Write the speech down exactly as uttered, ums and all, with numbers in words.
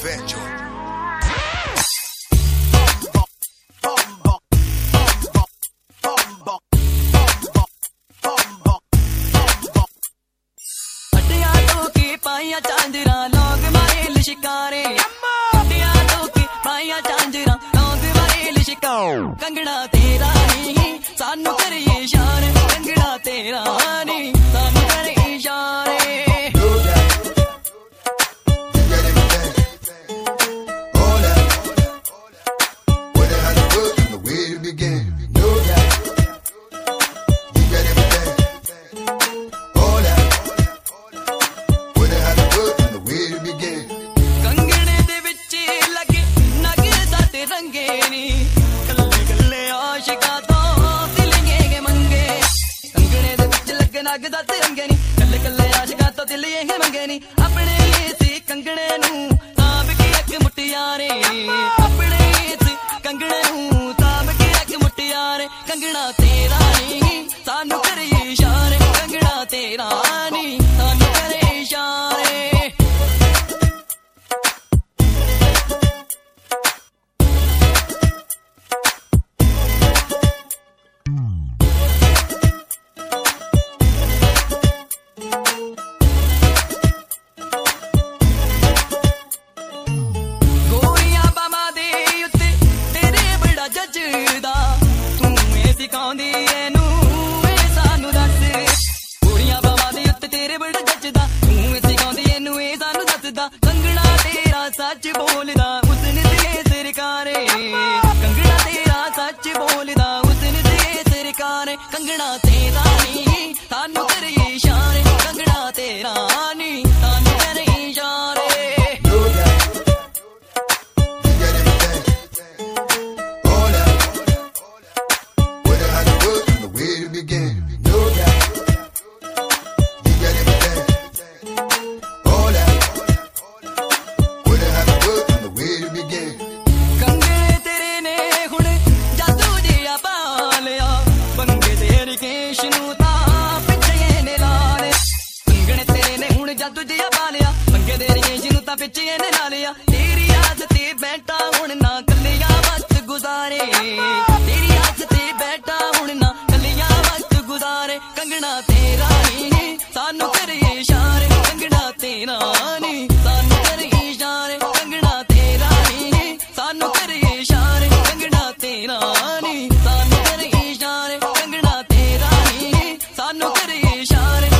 Fat Joe. पाइया चांदरा लोग मारे शिकारे तो की पाइया चांदरा लोग मारे शिकार कंगना तेरा नहीं सानू करे इशारे कंगना तेरा नहीं सानू करे इशारे लगदा ते रंगे नी कल्ले कल्ले आशिकां तो दिल ये मंगे नी अपने सी कंगणे नू ताब के अग मुटियारे अपने सी कंगणे नू ताब के अग मुटियारे कंगना तेरा नहीं सानू करे इशारे कंगना तेरा नहीं सानू करे इशारे कंगना तेरा सच बोलदा उसने दिए सरकारे कंगना तेरा सच बोलदा उसने दिए सरकारे कंगना तेरा नहीं सानू करे इशारे कंगना तेरा नहीं सानू करे इशारे तुझे पालिया पंगे दे रही जिनू ता पिछे ने ला लिया तेरी आदत ते बैठा हुण ना कलिया वक्त गुजारे तेरी आदत ते बैठा हुण ना कलिया वक्त गुजारे कंगना तेरा नहीं सानू करे इशारे कंगना तेरा नहीं सानू करे इशारे कंगना तेरा नहीं सानू करे इशारे कंगना तेरा नहीं सानू करे इशारे कंगना तेरा नहीं सानू करे इशारे